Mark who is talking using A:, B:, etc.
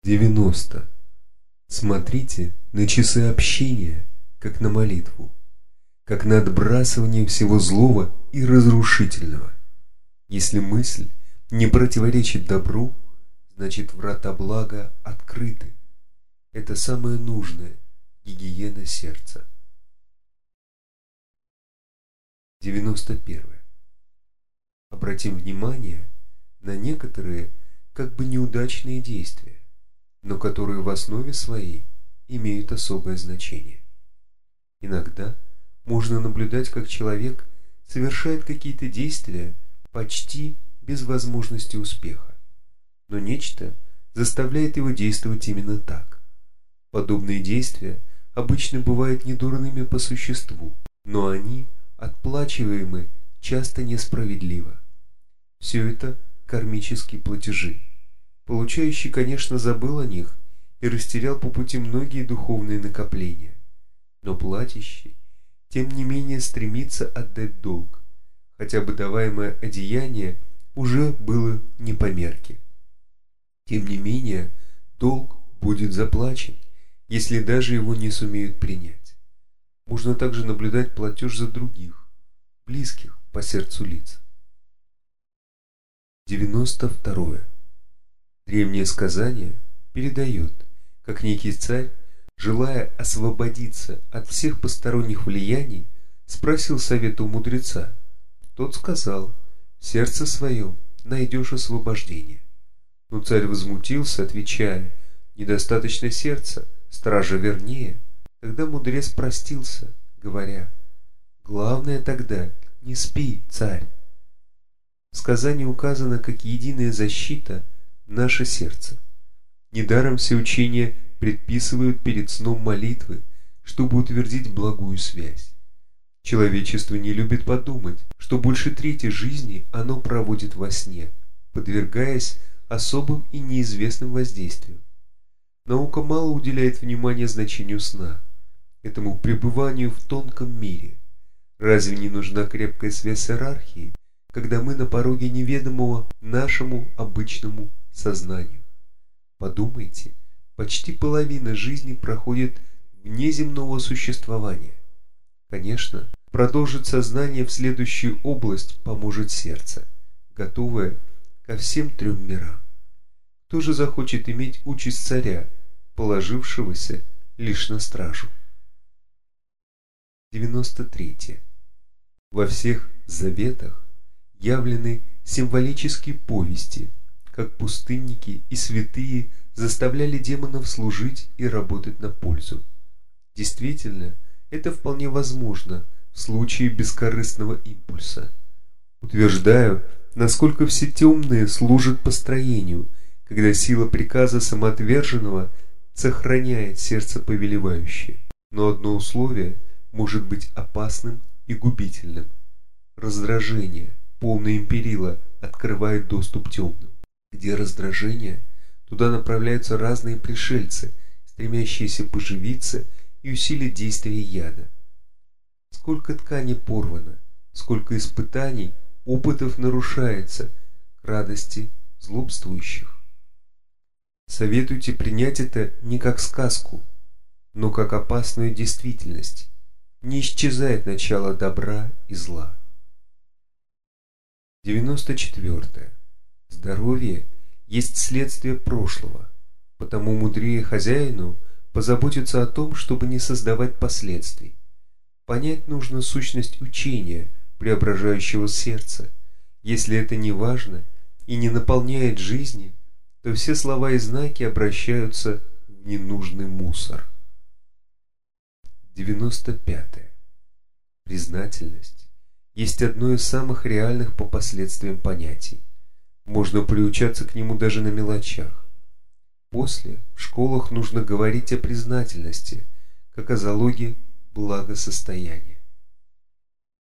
A: 90. Смотрите на часы общения, как на молитву, как на отбрасывание всего злого и разрушительного. Если мысль не противоречит добру, значит врата блага открыты. Это самое нужное — гигиена сердца. 91. Обратим внимание на некоторые как бы неудачные действия, но которые в основе своей имеют особое значение. Иногда можно наблюдать, как человек совершает какие-то действия почти без возможности успеха, но нечто заставляет его действовать именно так. Подобные действия обычно бывают недурными по существу, но они отплачиваемы часто несправедливо. Все это кармические платежи. Получающий, конечно, забыл о них и растерял по пути многие духовные накопления, но платящий, тем не менее, стремится отдать долг, хотя бы даваемое одеяние уже было не по мерке. Тем не менее, долг будет заплачен, если даже его не сумеют принять. Можно также наблюдать платеж за других, близких по сердцу лиц. 92. Древнее сказание передает, как некий царь, желая освободиться от всех посторонних влияний, спросил совета у мудреца. Тот сказал: «В сердце своем найдешь освобождение». Но царь возмутился, отвечая: «Недостаточно сердца, стража вернее». Тогда мудрец простился, говоря: «Главное тогда не спи, царь». В сказании указано как единая защита наше сердце. Недаром все учения предписывают перед сном молитвы, чтобы утвердить благую связь. Человечество не любит подумать, что больше трети жизни оно проводит во сне, подвергаясь особым и неизвестным воздействиям. Наука мало уделяет внимания значению сна, этому пребыванию в тонком мире. Разве не нужна крепкая связь с иерархией, когда мы на пороге неведомого нашему обычному сознанию? Подумайте, почти половина жизни проходит вне земного существования. Конечно, продолжить сознание в следующую область поможет сердце, готовое ко всем трем мирам. Кто же захочет иметь участь царя, положившегося лишь на стражу? 93. Во всех заветах явлены символические повести, как пустынники и святые заставляли демонов служить и работать на пользу. Действительно, это вполне возможно в случае бескорыстного импульса. Утверждаю, насколько все темные служат построению, когда сила приказа самоотверженного сохраняет сердце повелевающее. Но одно условие может быть опасным и губительным. Раздражение, полное империла, открывает доступ темным. Где раздражение, туда направляются разные пришельцы, стремящиеся поживиться и усилить действие яда. Сколько ткани порвано, сколько испытаний, опытов нарушается к радости злобствующих. Советуйте принять это не как сказку, но как опасную действительность. Не исчезает начало добра и зла. 94. Здоровье есть следствие прошлого, потому мудрее хозяину позаботиться о том, чтобы не создавать последствий. Понять нужно сущность учения, преображающего сердце. Если это не важно и не наполняет жизни, то все слова и знаки обращаются в ненужный мусор. 95. Признательность есть одно из самых реальных по последствиям понятий. Можно приучаться к нему даже на мелочах. После в школах нужно говорить о признательности, как о залоге благосостояния.